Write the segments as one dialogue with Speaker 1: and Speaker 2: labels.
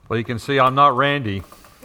Speaker 1: Well, you can see I'm not Randy.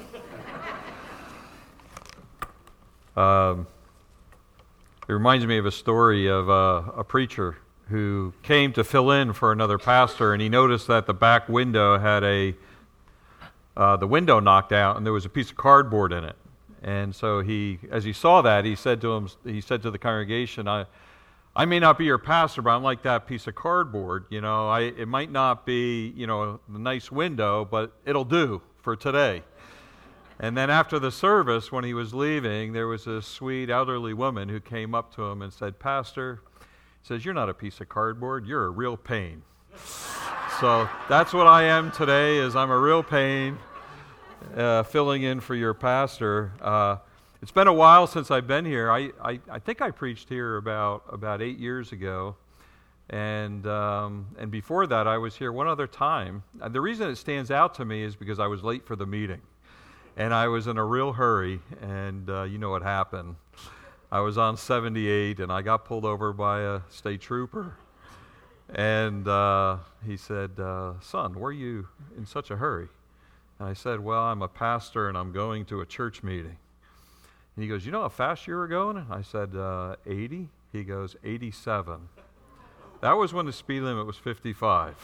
Speaker 1: It reminds me of a story of a preacher who came to fill in for another pastor, and he noticed that the back window had the window knocked out, and there was a piece of cardboard in it. And so as he saw that, he said to the congregation, I may not be your pastor, but I'm like that piece of cardboard. It might not be, the nice window, but it'll do for today. And then after the service, when he was leaving, there was a sweet elderly woman who came up to him and said, "Pastor," says, "you're not a piece of cardboard, you're a real pain." So that's what I am today, is I'm a real pain, filling in for your pastor. It's been a while since I've been here. I think I preached here about 8 years ago, and before that I was here one other time. And the reason it stands out to me is because I was late for the meeting, and I was in a real hurry, and you know what happened. I was on 78, and I got pulled over by a state trooper, and he said, "Son, why are you in such a hurry?" And I said, "Well, I'm a pastor, and I'm going to a church meeting." And he goes, "You know how fast you were going?" And I said, 80? He goes, 87. That was when the speed limit was 55.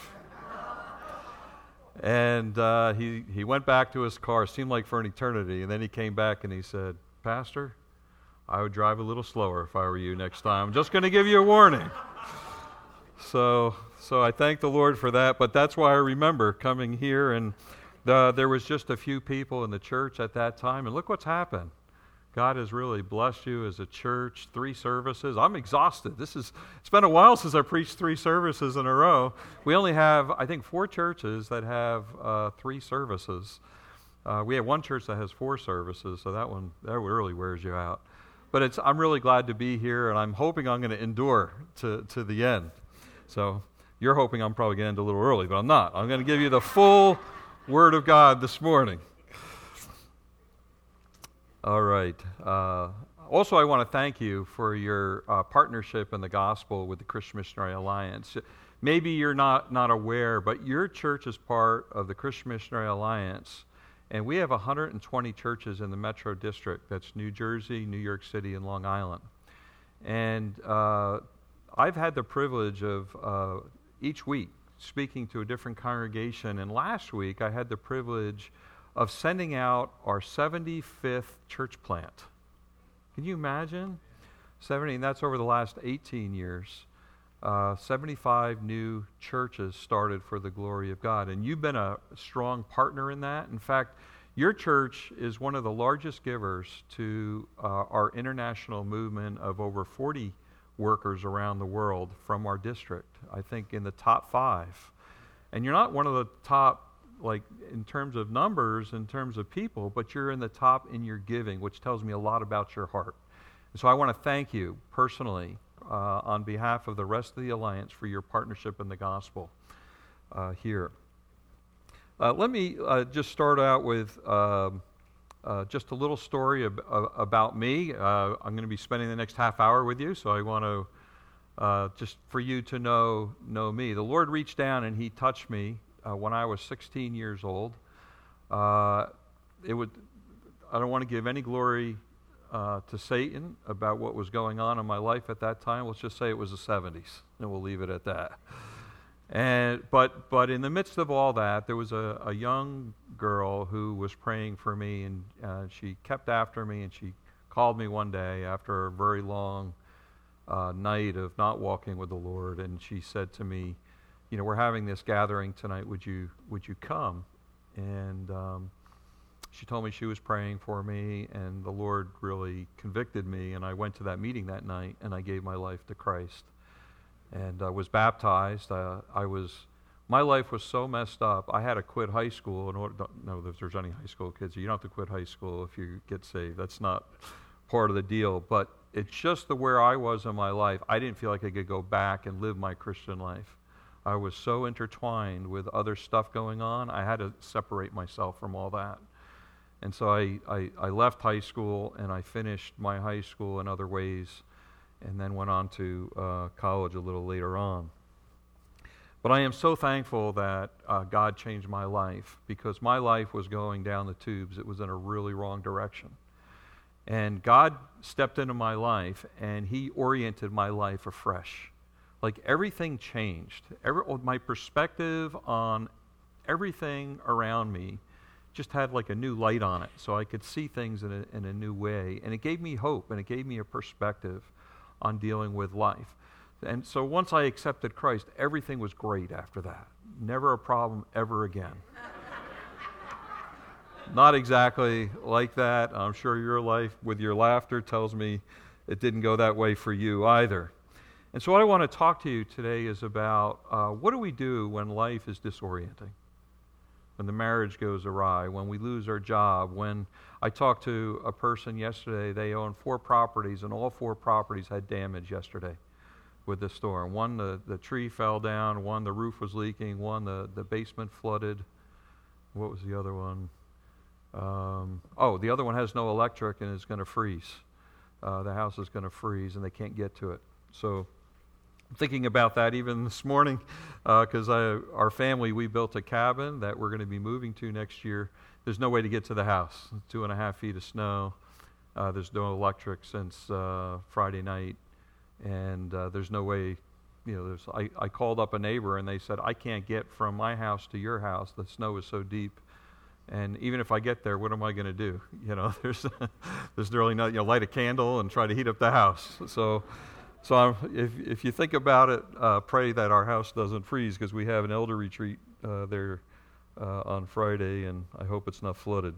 Speaker 1: And he went back to his car, seemed like for an eternity, and then he came back and he said, "Pastor, I would drive a little slower if I were you next time. I'm just going to give you a warning." So I thank the Lord for that, but that's why I remember coming here, and there was just a few people in the church at that time, and look what's happened. God has really blessed you as a church. 3 services. I'm exhausted. It's been a while since I preached 3 services in a row. We only have, I think, 4 churches that have 3 services. We have one church that has 4 services, so that really wears you out. But I'm really glad to be here, and I'm hoping I'm going to endure to the end. So you're hoping I'm probably going to end a little early, but I'm not. I'm going to give you the full Word of God this morning. All right. Also, I want to thank you for your partnership in the gospel with the Christian Missionary Alliance. Maybe you're not aware, but your church is part of the Christian Missionary Alliance, and we have 120 churches in the Metro District. That's New Jersey, New York City, and Long Island. And I've had the privilege of each week speaking to a different congregation, and last week I had the privilege of sending out our 75th church plant. Can you imagine? 70, and that's over the last 18 years. 75 new churches started for the glory of God, and you've been a strong partner in that. In fact, your church is one of the largest givers to our international movement of over 40 workers around the world from our district, I think in the top 5. And you're not one of the top, like in terms of numbers, in terms of people, but you're in the top in your giving, which tells me a lot about your heart. And so I want to thank you personally on behalf of the rest of the Alliance for your partnership in the gospel here. Let me just start out with just a little story about me. I'm going to be spending the next half hour with you, so I want to just for you to know me. The Lord reached down and He touched me when I was 16 years old. I don't want to give any glory to Satan about what was going on in my life at that time. Let's just say it was the 70s, and we'll leave it at that. But in the midst of all that, there was a young girl who was praying for me, and she kept after me, and she called me one day after a very long night of not walking with the Lord, and she said to me, "We're having this gathering tonight. Would you come?" And she told me she was praying for me, and the Lord really convicted me, and I went to that meeting that night, and I gave my life to Christ, and I was baptized. My life was so messed up. I had to quit high school. Don't know if there's any high school kids. You don't have to quit high school if you get saved. That's not part of the deal. But it's just where I was in my life. I didn't feel like I could go back and live my Christian life. I was so intertwined with other stuff going on, I had to separate myself from all that. And so I left high school, and I finished my high school in other ways, and then went on to college a little later on. But I am so thankful that God changed my life, because my life was going down the tubes. It was in a really wrong direction. And God stepped into my life, and He oriented my life afresh. Like everything changed. My perspective on everything around me just had like a new light on it, so I could see things in a new way. And it gave me hope, and it gave me a perspective on dealing with life. And so once I accepted Christ, everything was great after that. Never a problem ever again. Not exactly like that. I'm sure your life, with your laughter, tells me it didn't go that way for you either. And so what I want to talk to you today is about what do we do when life is disorienting? When the marriage goes awry, when we lose our job, when I talked to a person yesterday, they own 4 properties, and all 4 properties had damage yesterday with the storm. One, the tree fell down. One, the roof was leaking. One, the basement flooded. What was the other one? The other one has no electric and is going to freeze. The house is going to freeze, and they can't get to it. So I'm thinking about that even this morning, because our family, we built a cabin that we're going to be moving to next year. There's no way to get to the house. 2.5 feet of snow. There's no electric since Friday night. And there's no way, I called up a neighbor, and they said, I can't get from my house to your house. The snow is so deep. And even if I get there, what am I going to do? There's really not, light a candle and try to heat up the house. So if you think about it, pray that our house doesn't freeze, because we have an elder retreat there on Friday, and I hope it's not flooded.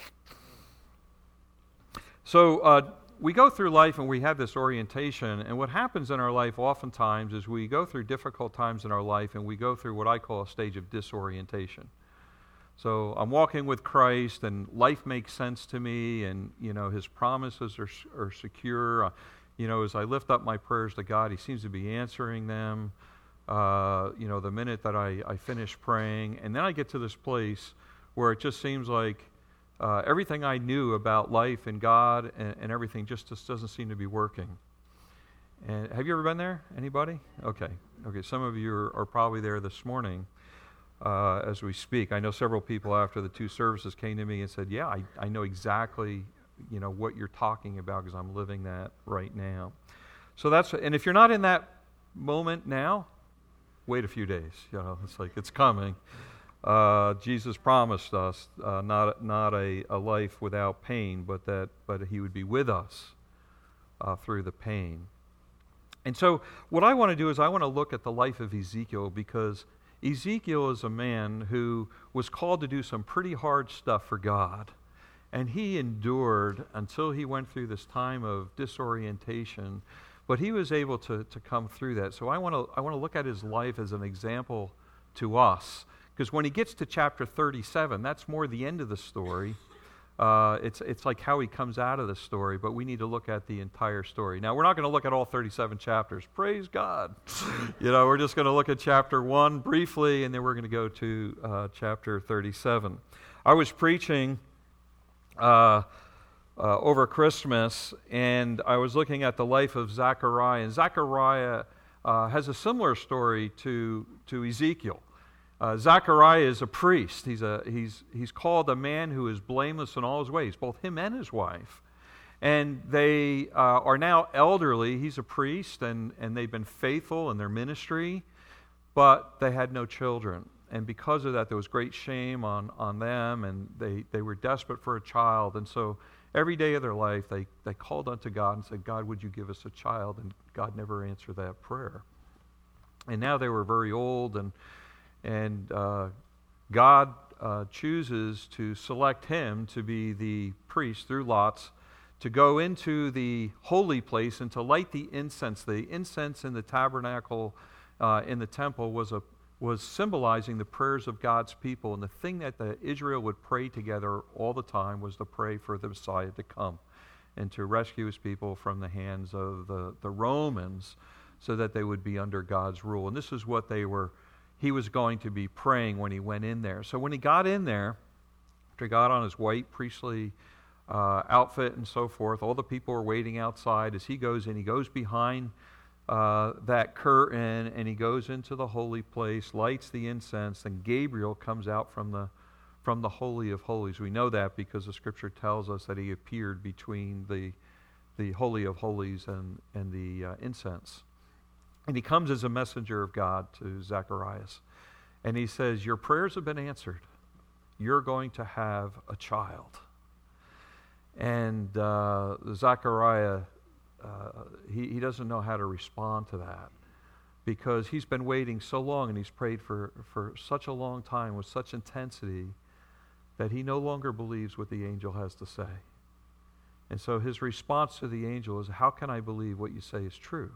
Speaker 1: So we go through life and we have this orientation, and what happens in our life oftentimes is we go through difficult times in our life, and we go through what I call a stage of disorientation. So I'm walking with Christ, and life makes sense to me, and His promises are secure. As I lift up my prayers to God, He seems to be answering them. The minute that I finish praying, and then I get to this place where it just seems like everything I knew about life and God and everything just doesn't seem to be working. And have you ever been there? Anybody? Okay. Some of you are probably there this morning as we speak. I know several people after the 2 services came to me and said, yeah, I know exactly what you're talking about, because I'm living that right now. So and if you're not in that moment now, wait a few days. It's like it's coming. Jesus promised us not a life without pain, but He would be with us through the pain. And so what I want to do is I want to look at the life of Ezekiel, because Ezekiel is a man who was called to do some pretty hard stuff for God. And he endured until he went through this time of disorientation, but he was able to come through that. So I want to look at his life as an example to us, because when he gets to chapter 37, that's more the end of the story. It's like how he comes out of the story, but we need to look at the entire story. Now, we're not going to look at all 37 chapters. Praise God. We're just going to look at chapter 1 briefly, and then we're going to go to chapter 37. I was preaching over Christmas, and I was looking at the life of Zechariah, and Zechariah has a similar story to Ezekiel. Zechariah is a priest. He's called a man who is blameless in all his ways, both him and his wife. And they are now elderly. He's a priest, and they've been faithful in their ministry, but they had no children. And because of that, there was great shame on them, and they were desperate for a child. And so every day of their life, they called unto God and said, God, would you give us a child? And God never answered that prayer. And now they were very old, and God chooses to select him to be the priest through lots, to go into the holy place and to light the incense. The incense in the tabernacle in the temple was symbolizing the prayers of God's people. And the thing that Israel would pray together all the time was to pray for the Messiah to come and to rescue his people from the hands of the Romans, so that they would be under God's rule. And this is what he was going to be praying when he went in there. So when he got in there, after he got on his white priestly outfit and so forth, all the people were waiting outside. As he goes in, he goes behind that curtain, and he goes into the holy place, lights the incense, and Gabriel comes out from the Holy of Holies. We know that because the Scripture tells us that he appeared between the Holy of Holies and the incense. And he comes as a messenger of God to Zacharias. And he says, your prayers have been answered. You're going to have a child. And Zechariah, he doesn't know how to respond to that because he's been waiting so long and he's prayed for such a long time with such intensity that he no longer believes what the angel has to say. And so his response to the angel is, how can I believe what you say is true?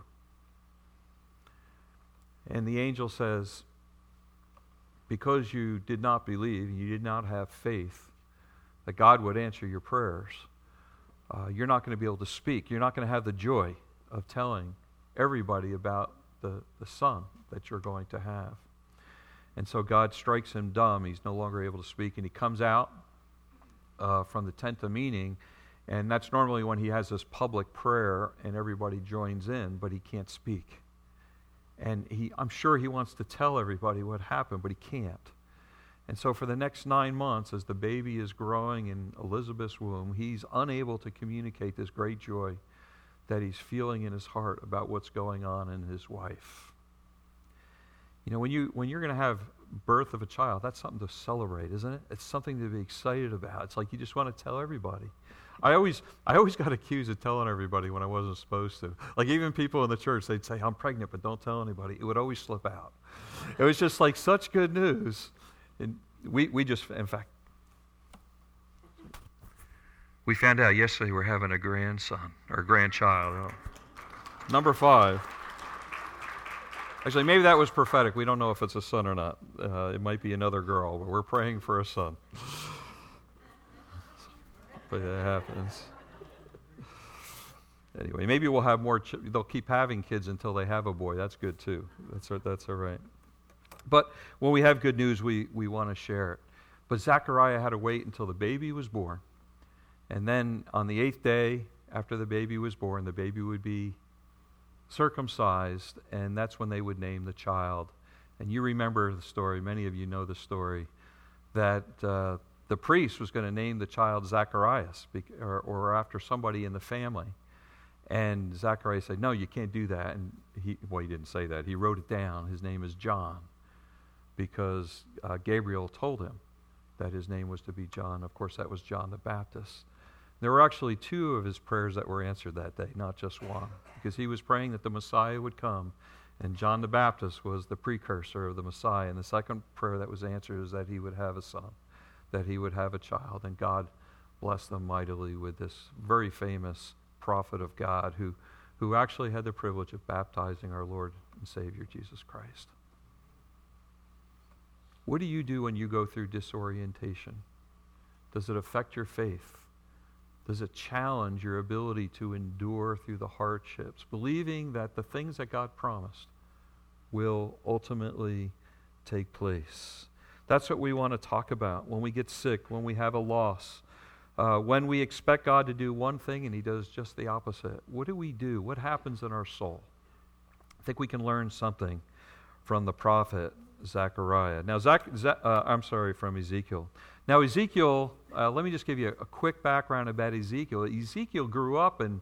Speaker 1: And the angel says, because you did not believe, you did not have faith that God would answer your prayers, you're not going to be able to speak. You're not going to have the joy of telling everybody about the son that you're going to have. And so God strikes him dumb. He's no longer able to speak. And he comes out from the tent of meeting, and that's normally when he has this public prayer and everybody joins in, but he can't speak. And I'm sure he wants to tell everybody what happened, but he can't. And so for the next 9 months, as the baby is growing in Elizabeth's womb, he's unable to communicate this great joy that he's feeling in his heart about what's going on in his wife. You know, when you're going to have birth of a child, that's something to celebrate, isn't it? It's something to be excited about. It's like you just want to tell everybody. I always got accused of telling everybody when I wasn't supposed to. Like even people in the church, they'd say, I'm pregnant, but don't tell anybody. It would always slip out. It was just like such good news. And we just, in fact, we found out yesterday we're having a grandson, or grandchild. Number 5. Actually, maybe that was prophetic. We don't know if it's a son or not. It might be another girl, but we're praying for a son. But it happens. Anyway, maybe we'll have more. They'll keep having kids until they have a boy. That's good too. That's all right. But when we have good news, we want to share it. But Zechariah had to wait until the baby was born. And then on the 8th day after the baby was born, the baby would be circumcised, and that's when they would name the child. And you remember the story, many of you know the story, that the priest was going to name the child Zacharias, or after somebody in the family. And Zacharias said, no, you can't do that. And he didn't say that. He wrote it down. His name is John, because Gabriel told him that his name was to be John. Of course, that was John the Baptist. There were actually 2 of his prayers that were answered that day, not just one, because he was praying that the Messiah would come, and John the Baptist was the precursor of the Messiah. And the second prayer that was answered is that he would have a son, that he would have a child, and God blessed them mightily with this very famous prophet of God who actually had the privilege of baptizing our Lord and Savior Jesus Christ. What do you do when you go through disorientation? Does it affect your faith? Does it challenge your ability to endure through the hardships, believing that the things that God promised will ultimately take place? That's what we want to talk about when we get sick, when we have a loss, when we expect God to do one thing and he does just the opposite. What do we do? What happens in our soul? I think we can learn something from the prophet Zechariah. Now, from Ezekiel. Now, Ezekiel, let me just give you a quick background about Ezekiel. Ezekiel grew up in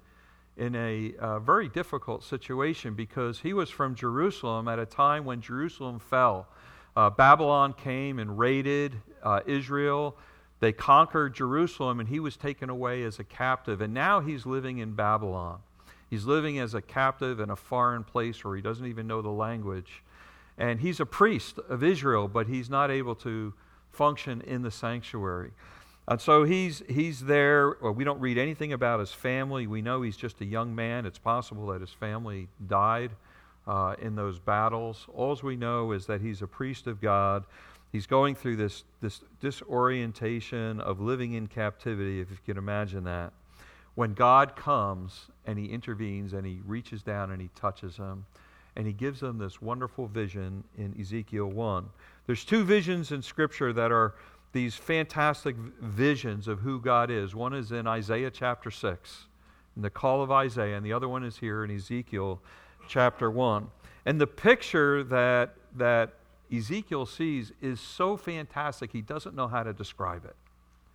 Speaker 1: a very difficult situation because he was from Jerusalem at a time when Jerusalem fell. Babylon came and raided Israel. They conquered Jerusalem, and he was taken away as a captive. And now he's living in Babylon. He's living as a captive in a foreign place where he doesn't even know the language. And he's a priest of Israel, but he's not able to function in the sanctuary. And so he's there. Well, we don't read anything about his family. We know he's just a young man. It's possible that his family died in those battles. All we know is that he's a priest of God. He's going through this disorientation of living in captivity, if you can imagine that. When God comes and he intervenes and he reaches down and he touches him, and he gives them this wonderful vision in Ezekiel 1. There's 2 visions in Scripture that are these fantastic visions of who God is. One is in Isaiah chapter 6, in the call of Isaiah, and the other one is here in Ezekiel chapter 1. And the picture that Ezekiel sees is so fantastic, he doesn't know how to describe it.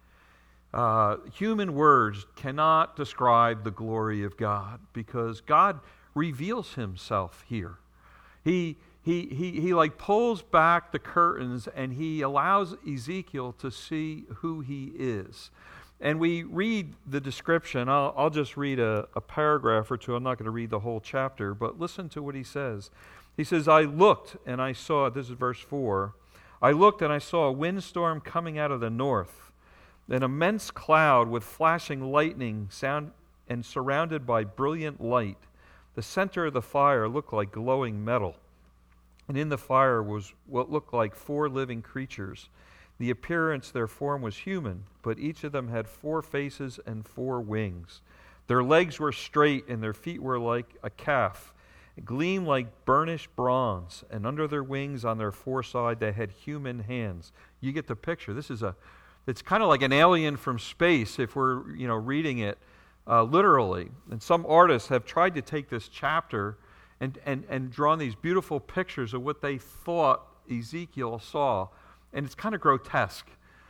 Speaker 1: Human words cannot describe the glory of God because God reveals himself here. He like pulls back the curtains and he allows Ezekiel to see who he is. And we read the description. I'll just read a paragraph or two. I'm not going to read the whole chapter, but listen to what he says. He says, I looked and I saw, this is verse 4, I looked and I saw a windstorm coming out of the north, an immense cloud with flashing lightning sound and surrounded by brilliant light. The center of the fire looked like glowing metal, and in the fire was what looked like 4 living creatures. The appearance, their form was human, but each of them had 4 faces and 4 wings. Their legs were straight, and their feet were like a calf, gleamed like burnished bronze, and under their wings on their foreside they had human hands. You get the picture. It's kind of like an alien from space if we're reading it literally. And some artists have tried to take this chapter and drawn these beautiful pictures of what they thought Ezekiel saw. And it's kind of grotesque.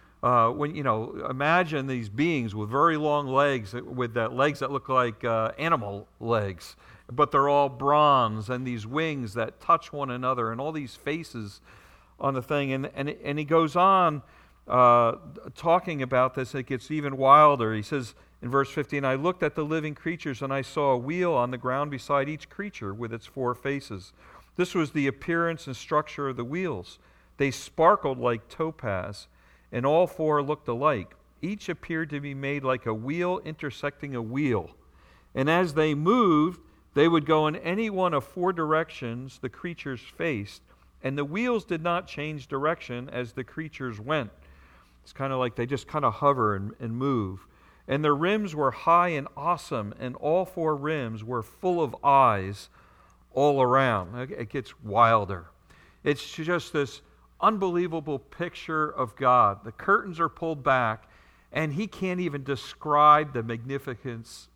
Speaker 1: Imagine these beings with very long legs, with legs that look like animal legs, but they're all bronze, and these wings that touch one another, and all these faces on the thing. And he goes on talking about this. It gets even wilder. He says in verse 15, I looked at the living creatures, and I saw a wheel on the ground beside each creature with its 4 faces. This was the appearance and structure of the wheels. They sparkled like topaz, and all 4 looked alike. Each appeared to be made like a wheel intersecting a wheel. And as they moved, they would go in any one of 4 directions the creatures faced, and the wheels did not change direction as the creatures went. It's kind of like they just kind of hover and move. And their rims were high and awesome, and all 4 rims were full of eyes all around. It gets wilder. It's just this unbelievable picture of God. The curtains are pulled back, and he can't even describe the magnificence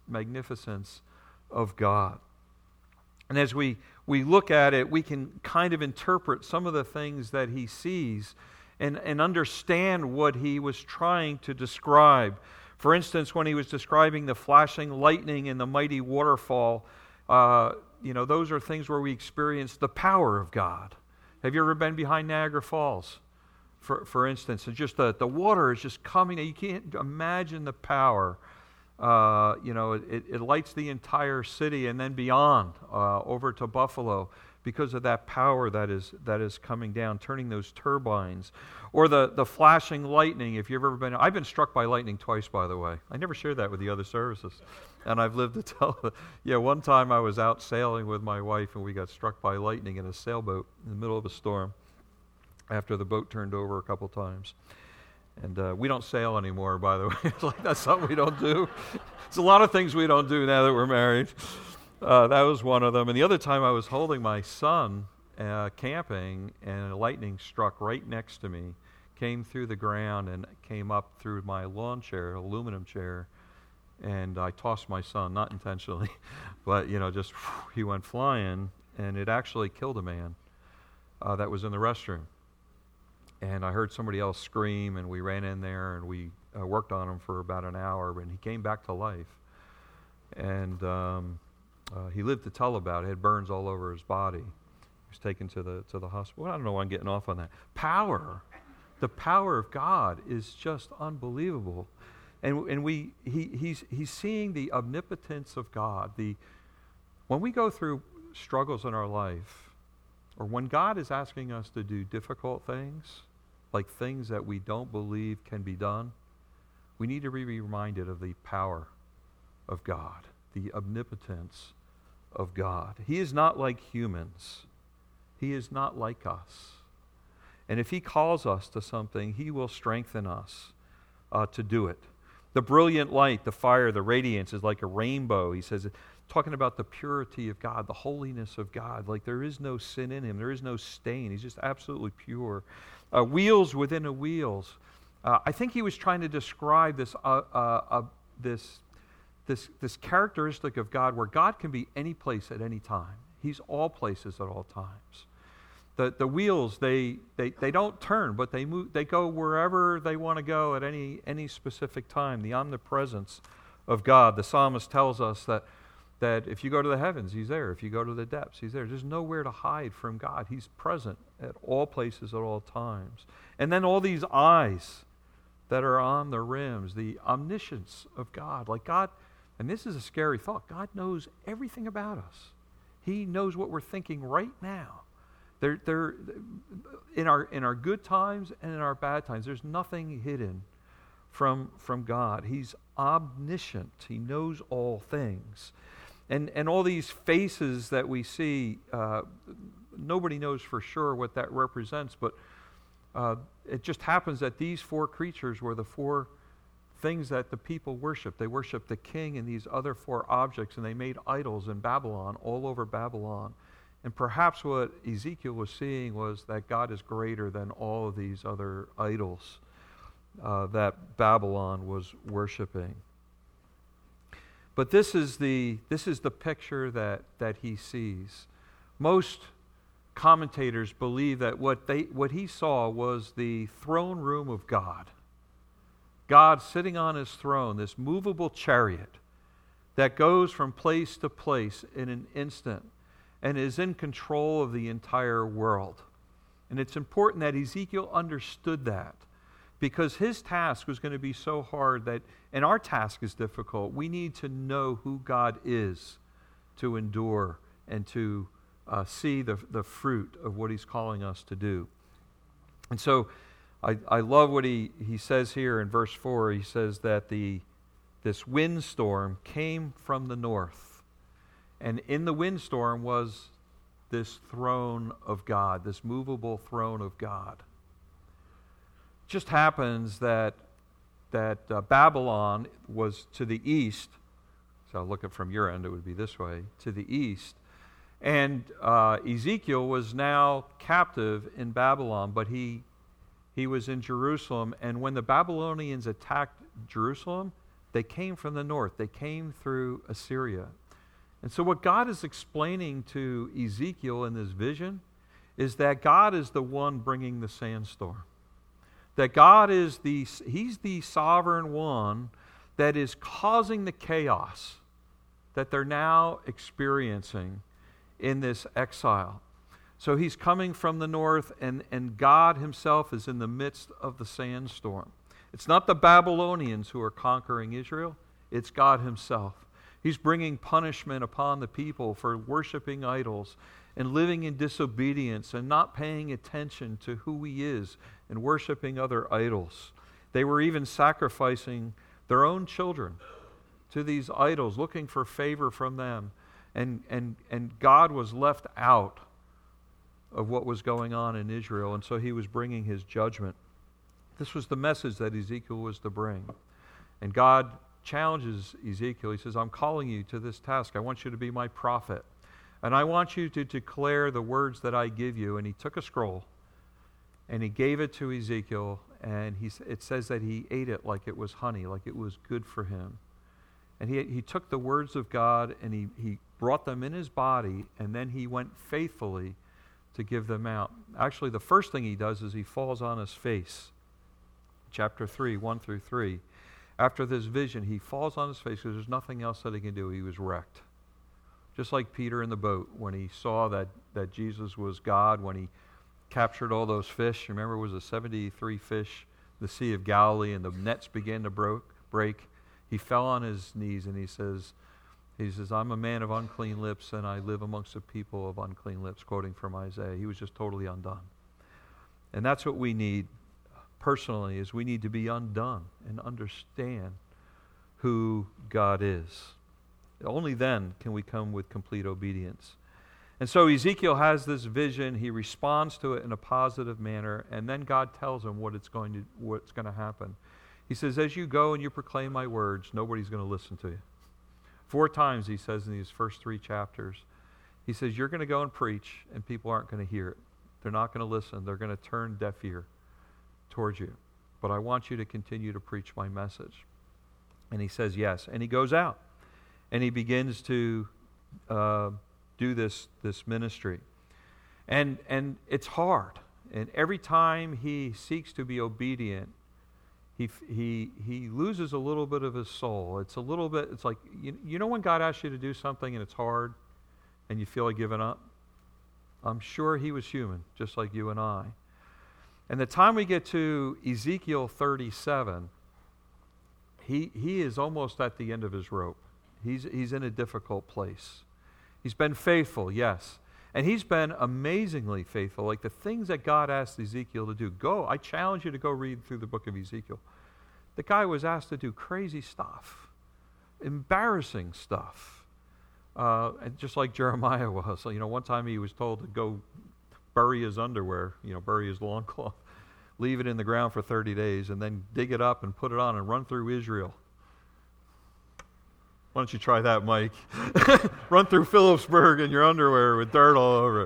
Speaker 1: of God. And as we look at it, we can kind of interpret some of the things that he sees and understand what he was trying to describe. For instance, when he was describing the flashing lightning and the mighty waterfall, those are things where we experience the power of God. Have you ever been behind Niagara Falls, for instance? And just the water is just coming. You can't imagine the power. It lights the entire city and then beyond over to Buffalo because of that power that is coming down, turning those turbines. Or the flashing lightning, if you've ever been... I've been struck by lightning twice, by the way. I never shared that with the other services. And I've lived to tell... one time I was out sailing with my wife and we got struck by lightning in a sailboat in the middle of a storm after the boat turned over a couple times. And we don't sail anymore, by the way. That's something we don't do. There's a lot of things we don't do now that we're married. That was one of them. And the other time I was holding my son camping, and lightning struck right next to me, came through the ground and came up through my lawn chair, aluminum chair, and I tossed my son, not intentionally, but just he went flying, and it actually killed a man that was in the restroom. And I heard somebody else scream, and we ran in there, and we worked on him for about an hour, and he came back to life. And he lived to tell about it. He had burns all over his body. He was taken to the hospital. I don't know why I'm getting off on that. Power. The power of God is just unbelievable. And he's seeing the omnipotence of God. When we go through struggles in our life, or when God is asking us to do difficult things, like things that we don't believe can be done, we need to be reminded of the power of God, the omnipotence of God. He is not like humans. He is not like us. And if he calls us to something, he will strengthen us to do it. The brilliant light, the fire, the radiance is like a rainbow. He says, talking about the purity of God, the holiness of God. Like there is no sin in him. There is no stain. He's just absolutely pure. Wheels within a wheels. I think he was trying to describe this characteristic of God where God can be any place at any time. He's all places at all times. The wheels, they don't turn, but they move. They go wherever they want to go at any specific time. The omnipresence of God. The psalmist tells us that if you go to the heavens, He's there. If you go to the depths, He's there. There's nowhere to hide from God. He's present at all places at all times. And then all these eyes that are on the rims, the omniscience of God. Like God, and this is a scary thought, God knows everything about us. He knows what we're thinking right now. They're in our good times and in our bad times. There's nothing hidden from God. He's omniscient. He knows all things. And all these faces that we see, nobody knows for sure what that represents, but it just happens that these four creatures were the four things that the people worshiped. They worshiped the king and these other four objects, and they made idols in Babylon, all over Babylon. And perhaps what Ezekiel was seeing was that God is greater than all of these other idols that Babylon was worshiping. But this is the picture that he sees. Most commentators believe that what he saw was the throne room of God. God sitting on his throne, this movable chariot that goes from place to place in an instant and is in control of the entire world. And it's important that Ezekiel understood that, because his task was going to be so hard and our task is difficult. We need to know who God is to endure and to see the fruit of what He's calling us to do. And so I love what he says here in verse 4. He says that this windstorm came from the north. And in the windstorm was this throne of God, this movable throne of God. It just happens that Babylon was to the east. So I'll look at from your end, it would be this way, to the east. And Ezekiel was now captive in Babylon, but he was in Jerusalem. And when the Babylonians attacked Jerusalem, they came from the north. They came through Assyria. And so what God is explaining to Ezekiel in this vision is that God is the one bringing the sandstorm. That God is He's the sovereign one that is causing the chaos that they're now experiencing in this exile. So He's coming from the north, and God Himself is in the midst of the sandstorm. It's not the Babylonians who are conquering Israel, it's God Himself. He's bringing punishment upon the people for worshiping idols and living in disobedience and not paying attention to who He is and worshiping other idols. They were even sacrificing their own children to these idols, looking for favor from them. And God was left out of what was going on in Israel, and so He was bringing His judgment. This was the message that Ezekiel was to bring. And God challenges Ezekiel. He says, I'm calling you to this task. I want you to be my prophet. And I want you to declare the words that I give you. And he took a scroll and he gave it to Ezekiel. And it says that he ate it like it was honey, like it was good for him. And he took the words of God and he brought them in his body, and then he went faithfully to give them out. Actually, the first thing he does is he falls on his face. Chapter 3, 1 through 3. After this vision, he falls on his face because there's nothing else that he can do. He was wrecked. Just like Peter in the boat when he saw that Jesus was God, when he captured all those fish. Remember, it was a 73 fish, the Sea of Galilee, and the nets began to break. He fell on his knees and he says, I'm a man of unclean lips and I live amongst a people of unclean lips, quoting from Isaiah. He was just totally undone. And that's what we need personally, is we need to be undone and understand who God is. Only then can we come with complete obedience. And so Ezekiel has this vision. He responds to it in a positive manner, and then God tells him what's going to happen. He says, as you go and you proclaim my words, nobody's going to listen to you. 4 times he says in these first 3 chapters, he says, you're going to go and preach, and people aren't going to hear it. They're not going to listen. They're going to turn deaf ear towards you. But I want you to continue to preach my message. And he says yes. And he goes out. And he begins to do this ministry. And it's hard. And every time he seeks to be obedient, he loses a little bit of his soul. It's a little bit, it's like, you know when God asks you to do something and it's hard and you feel like giving up? I'm sure he was human, just like you and I. And the time we get to Ezekiel 37, he is almost at the end of his rope. He's in a difficult place. He's been faithful, yes. And he's been amazingly faithful. Like the things that God asked Ezekiel to do. Go, I challenge you to go read through the book of Ezekiel. The guy was asked to do crazy stuff, embarrassing stuff. And just like Jeremiah was. So, one time he was told to go bury his underwear, bury his loincloth, leave it in the ground for 30 days, and then dig it up and put it on and run through Israel. Why don't you try that, Mike? Run through Phillipsburg in your underwear with dirt all over it.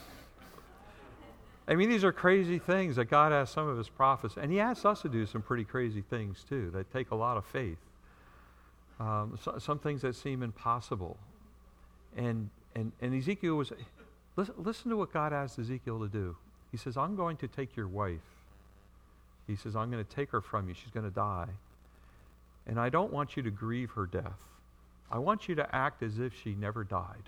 Speaker 1: I mean, these are crazy things that God asks some of his prophets. And he asks us to do some pretty crazy things, too, that take a lot of faith. Some things that seem impossible. And Ezekiel was... Listen to what God asked Ezekiel to do. He says, I'm going to take your wife. He says, I'm going to take her from you. She's going to die. And I don't want you to grieve her death. I want you to act as if she never died.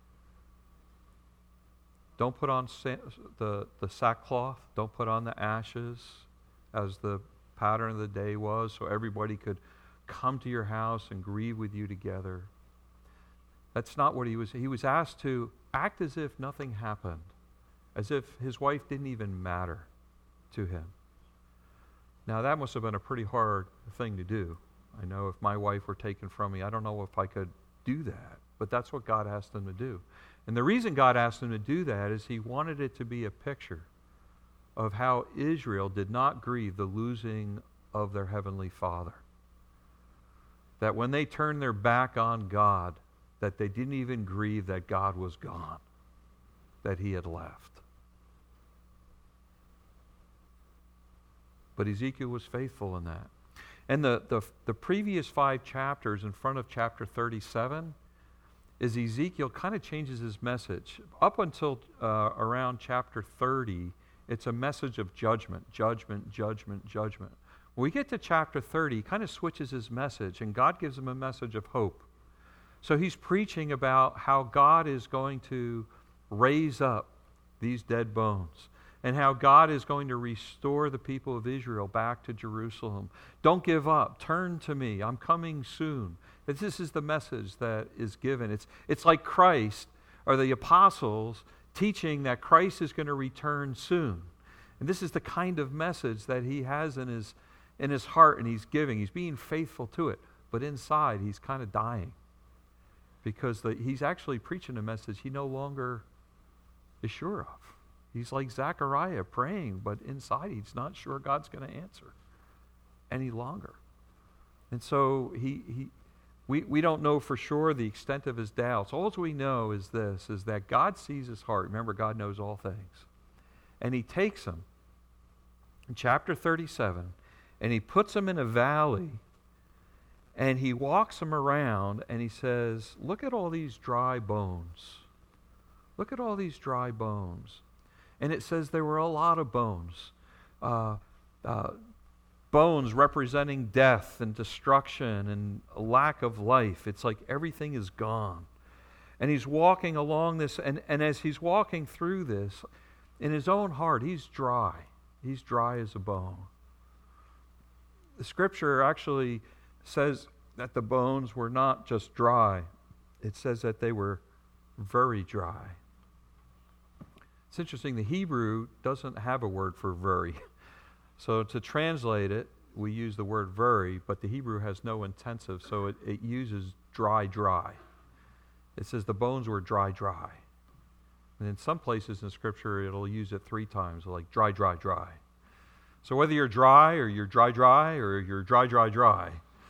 Speaker 1: Don't put on the sackcloth. Don't put on the ashes as the pattern of the day was, so everybody could come to your house and grieve with you together. That's not what he was. He was asked to act as if nothing happened, as if his wife didn't even matter to him. Now, that must have been a pretty hard thing to do. I know if my wife were taken from me, I don't know if I could do that. But that's what God asked him to do. And the reason God asked him to do that is he wanted it to be a picture of how Israel did not grieve the losing of their heavenly Father. That when they turned their back on God, that they didn't even grieve that God was gone, that he had left. But Ezekiel was faithful in that. And the previous 5 chapters in front of chapter 37 is Ezekiel kind of changes his message. Up until around chapter 30, it's a message of judgment, judgment, judgment, judgment. When we get to chapter 30, he kind of switches his message, and God gives him a message of hope. So he's preaching about how God is going to raise up these dead bones, and how God is going to restore the people of Israel back to Jerusalem. Don't give up. Turn to me. I'm coming soon. This is the message that is given. It's like Christ, or the apostles, teaching that Christ is going to return soon. And this is the kind of message that he has in his heart, and he's giving. He's being faithful to it. But inside, he's kind of dying. Because he's actually preaching a message he no longer is sure of. He's like Zechariah praying, but inside he's not sure God's going to answer any longer. And so we don't know for sure the extent of his doubts. All we know is this, is that God sees his heart. Remember, God knows all things. And he takes him in chapter 37, and he puts him in a valley, and he walks him around, and he says, look at all these dry bones. Look at all these dry bones. And it says there were a lot of bones. Bones representing death and destruction and a lack of life. It's like everything is gone. And he's walking along this, and as he's walking through this, in his own heart, he's dry. He's dry as a bone. The scripture actually says that the bones were not just dry. It says that they were very dry. It's interesting, the Hebrew doesn't have a word for very. So to translate it, we use the word very, but the Hebrew has no intensive, so it uses dry. It says the bones were dry. And in some places in Scripture, it'll use it 3 times, like dry. So whether you're dry, or you're dry, or you're dry,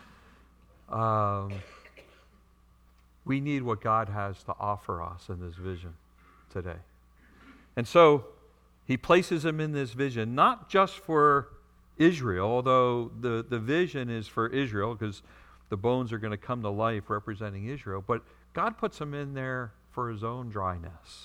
Speaker 1: we need what God has to offer us in this vision today. And so he places him in this vision, not just for Israel, although the vision is for Israel because the bones are going to come to life representing Israel, but God puts him in there for his own dryness.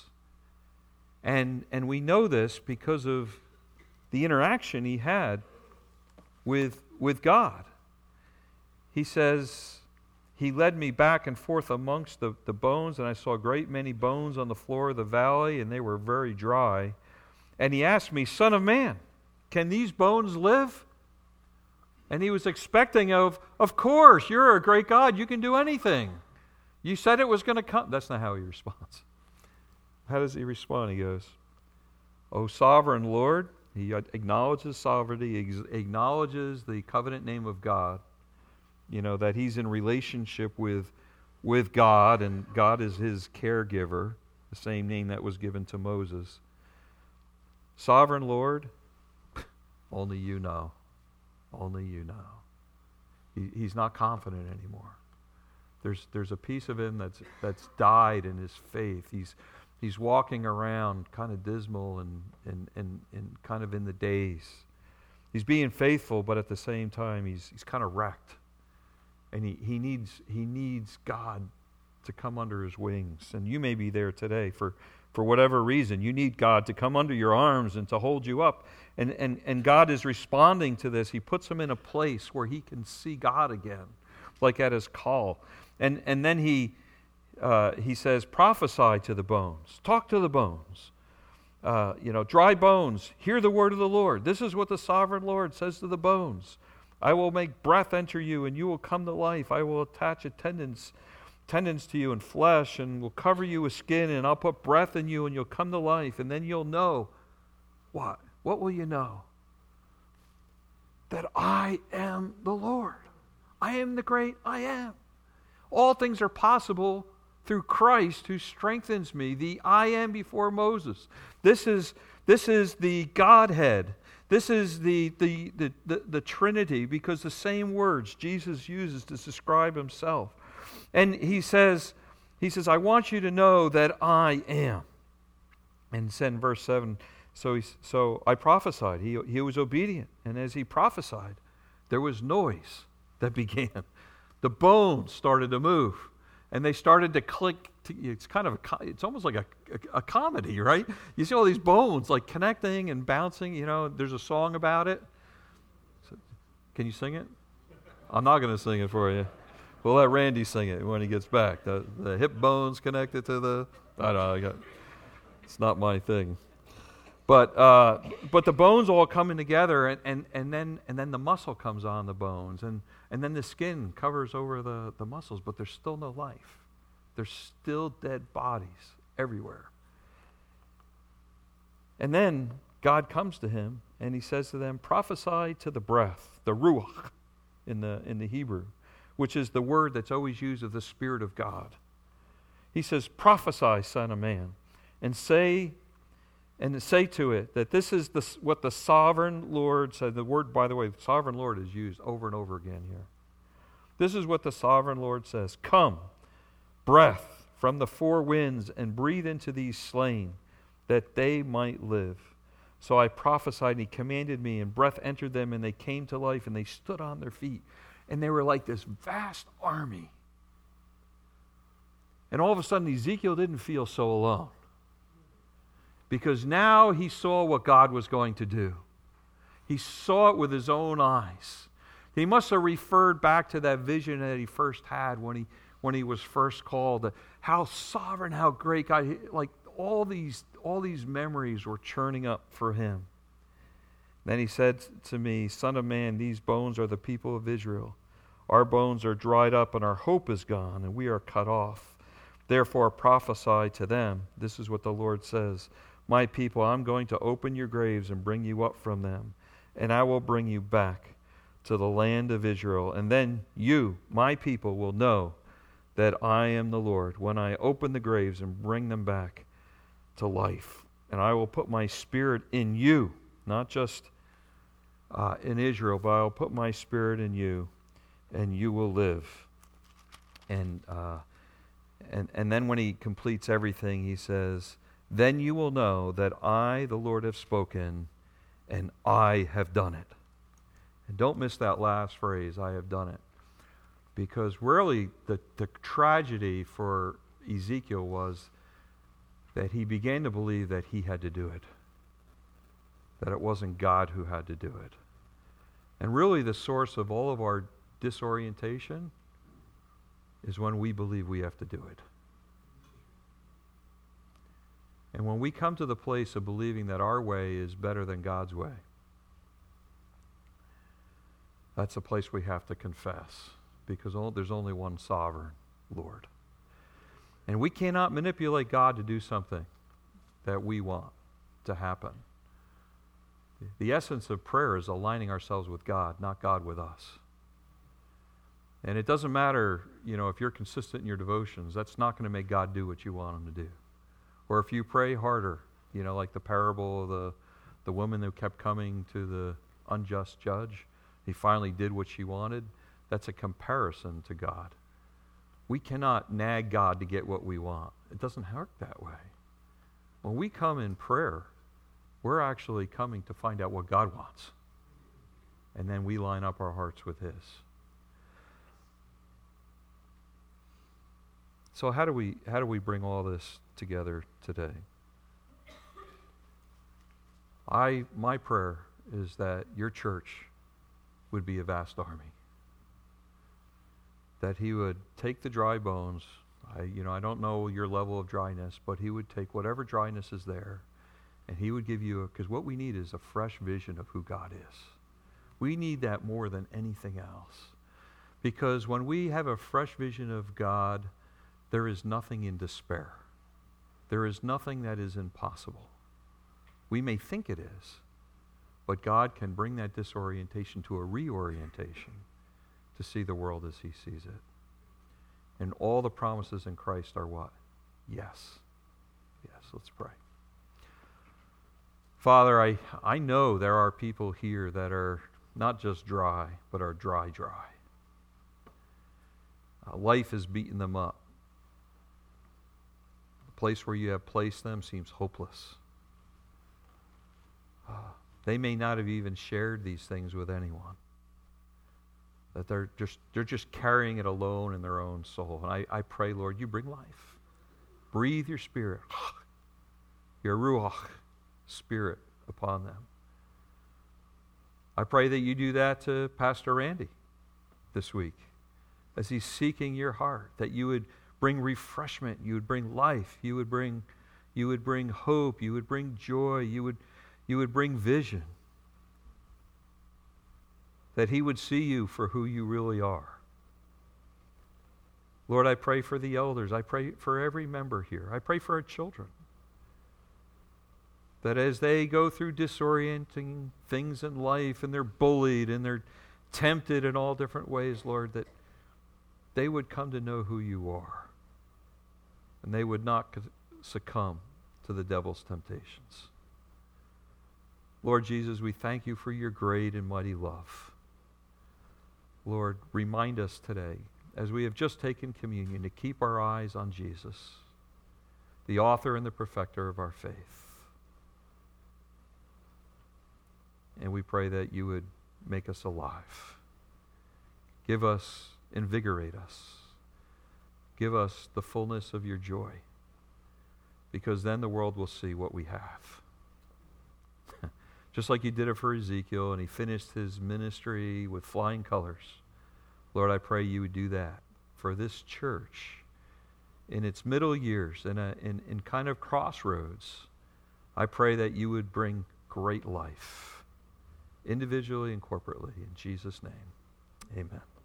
Speaker 1: And we know this because of the interaction he had with God. He says, he led me back and forth amongst the bones, and I saw a great many bones on the floor of the valley, and they were very dry. And he asked me, Son of man, can these bones live? And he was expecting of course, you're a great God, you can do anything. You said it was going to come. That's not how he responds. How does he respond? He goes, O sovereign Lord. He acknowledges sovereignty, he acknowledges the covenant name of God, that he's in relationship with God, and God is his caregiver, the same name that was given to Moses. Sovereign Lord, only you know. Only you know. He's not confident anymore. There's a piece of him that's died in his faith. He's walking around kind of dismal and kind of in the daze. He's being faithful, but at the same time he's kind of wrecked. And he needs God to come under his wings. And you may be there today for whatever reason. You need God to come under your arms and to hold you up. And God is responding to this. He puts him in a place where he can see God again, like at his call. And then he says, prophesy to the bones. Talk to the bones. Dry bones, hear the word of the Lord. This is what the sovereign Lord says to the bones. I will make breath enter you, and you will come to life. I will attach tendons to you and flesh, and will cover you with skin, and I'll put breath in you, and you'll come to life. And then you'll know what? What will you know? That I am the Lord. I am the great I am. All things are possible through Christ who strengthens me. The I am before Moses. This is the Godhead. This is the Trinity, because the same words Jesus uses to describe himself. And he says, I want you to know that I am. And then in verse 7, so I prophesied. He was obedient. And as he prophesied, there was noise that began. The bones started to move. And they started to click. It's almost like a comedy, right? You see all these bones like connecting and bouncing. There's a song about it. Can you sing it? I'm not going to sing it for you. We'll let Randy sing it when he gets back. The hip bones connected to the. I don't know. It's not my thing. But the bones all coming together, and then the muscle comes on the bones, and then the skin covers over the muscles, but there's still no life. There's still dead bodies everywhere. And then God comes to him, and he says to them, prophesy to the breath, the ruach in the Hebrew, which is the word that's always used of the Spirit of God. He says, prophesy, Son of Man, and say to it that this is what the sovereign Lord said. The word, by the way, sovereign Lord is used over and over again here. This is what the sovereign Lord says. Come, breath from the four winds, and breathe into these slain, that they might live. So I prophesied, and he commanded me, and breath entered them, and they came to life, and they stood on their feet. And they were like this vast army. And all of a sudden, Ezekiel didn't feel so alone. Because now he saw what God was going to do. He saw it with his own eyes. He must have referred back to that vision that he first had when he was first called. How sovereign, how great God. Like all these memories were churning up for him. Then he said to me, Son of man, these bones are the people of Israel. Our bones are dried up, and our hope is gone, and we are cut off. Therefore prophesy to them. This is what the Lord says. My people, I'm going to open your graves and bring you up from them, and I will bring you back to the land of Israel. And then you, my people, will know that I am the Lord when I open the graves and bring them back to life. And I will put my spirit in you, not just in Israel, but I'll put my spirit in you, and you will live. And then when he completes everything, he says, then you will know that I, the Lord, have spoken, and I have done it. And don't miss that last phrase, I have done it. Because really, the tragedy for Ezekiel was that he began to believe that he had to do it, that it wasn't God who had to do it. And really the source of all of our disorientation is when we believe we have to do it. And when we come to the place of believing that our way is better than God's way, that's a place we have to confess, because there's only one sovereign Lord. And we cannot manipulate God to do something that we want to happen. The essence of prayer is aligning ourselves with God, not God with us. And it doesn't matter, if you're consistent in your devotions, that's not going to make God do what you want him to do. Or if you pray harder, like the parable of the woman who kept coming to the unjust judge, he finally did what she wanted. That's a comparison to God. We cannot nag God to get what we want. It doesn't work that way. When we come in prayer, we're actually coming to find out what God wants. And then we line up our hearts with his. So how do we bring all this together today? My prayer is that your church would be a vast army. That he would take the dry bones. I don't know your level of dryness, but he would take whatever dryness is there, and he would give you, because what we need is a fresh vision of who God is. We need that more than anything else. Because when we have a fresh vision of God, there is nothing in despair. There is nothing that is impossible. We may think it is, but God can bring that disorientation to a reorientation to see the world as he sees it. And all the promises in Christ are what? Yes. Yes, let's pray. Father, I know there are people here that are not just dry, but are dry. Life has beaten them up. The place where you have placed them seems hopeless. They may not have even shared these things with anyone. That they're just carrying it alone in their own soul. And I pray, Lord, you bring life. Breathe your spirit, your ruach spirit upon them. I pray that you do that to Pastor Randy this week as he's seeking your heart, that you would bring refreshment, you would bring life, you would bring hope, you would bring joy, you would bring vision. That he would see you for who you really are. Lord, I pray for the elders. I pray for every member here. I pray for our children. That as they go through disorienting things in life, and they're bullied, and they're tempted in all different ways, Lord, that they would come to know who you are. And they would not succumb to the devil's temptations. Lord Jesus, we thank you for your great and mighty love. Lord, remind us today, as we have just taken communion, to keep our eyes on Jesus, the author and the perfecter of our faith. And we pray that you would make us alive. Invigorate us. Give us the fullness of your joy, because then the world will see what we have. Just like you did it for Ezekiel, and he finished his ministry with flying colors. Lord, I pray you would do that for this church in its middle years, in kind of crossroads. I pray that you would bring great life, individually and corporately. In Jesus' name, amen.